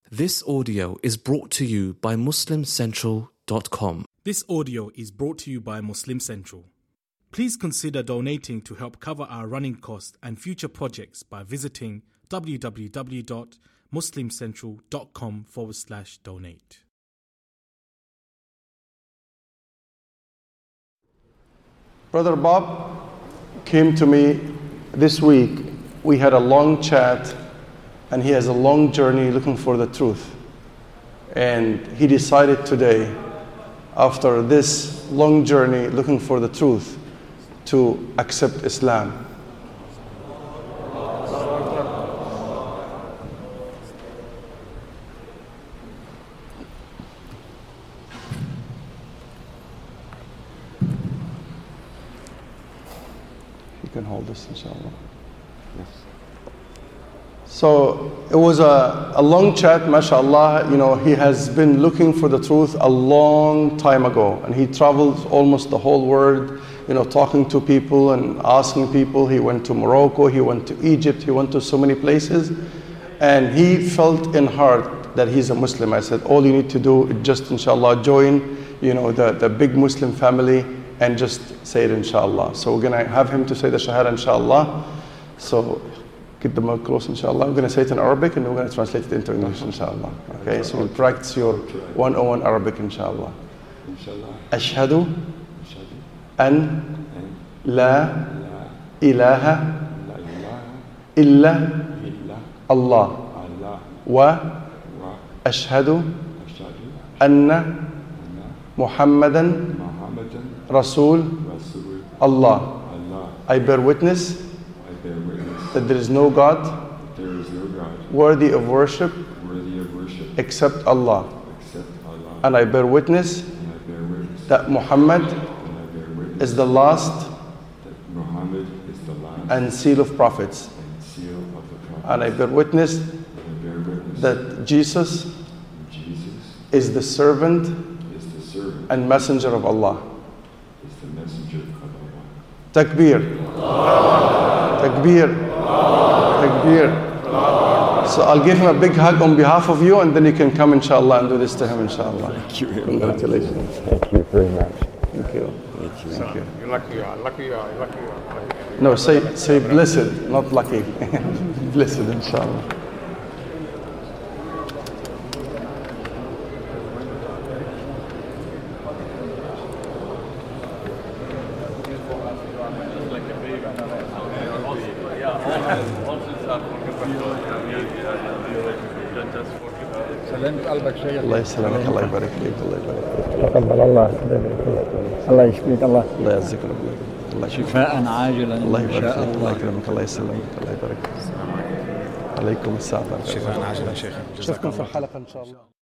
This audio is brought to you by MuslimCentral.com. This audio is brought to you by Muslim Central. Please consider donating to help cover our running costs and future projects by visiting www.muslimcentral.com/donate. Brother Bob came to me this week. We had a long chat, and he has a long journey looking for the truth. And he decided today, after this long journey looking for the truth, to accept Islam. You can hold this, inshallah. Yes. So it was a long chat, mashallah. You know, he has been looking for the truth a long time ago, and he traveled almost the whole world, you know, talking to people and asking people. He went to Morocco, he went to Egypt, he went to so many places, and he felt in heart that he's a Muslim. I said, all you need to do is just, inshallah, join, you know, the big Muslim family and just say it, inshallah. So we're gonna have him to say the Shahada, inshallah. So get the mic close, inshallah. I'm going to say it in Arabic and we're going to translate it into English, inshallah. Okay, so we'll practice your 101 Arabic, inshallah. Ashhadu an la ilaha illa Allah wa ashhadu anna Muhammadan Rasul Allah. I bear witness that there is no God worthy of worship except Allah. And I bear witness that Muhammad is the last and seal of prophets. And I bear witness that Jesus is the servant and messenger of Allah. Takbir. Takbir. Takbir. So I'll give him a big hug on behalf of you, and then you can come, inshallah, and do this to him, inshallah. Thank you very Congratulations. much. Thank you very much. Thank you. Thank you. Thank you. You're lucky you are, lucky you are, lucky you are. No, say blessed, not lucky. Blessed, inshallah. سلمت قلبك شيخ. الله يسلمك، الله يبارك فيك، الله يبارك فيك. تقبل الله. الله يشفيك. الله الله يعزك ربنا. الله يشفيك. شفاء عاجلا الله ان يبارك شاء فيك، الله الله. يكرمك، الله يسلمك، الله يبارك فيك. عليكم السلام. شفاء عاجلا شيخ. نشوفكم في الحلقة إن شاء الله.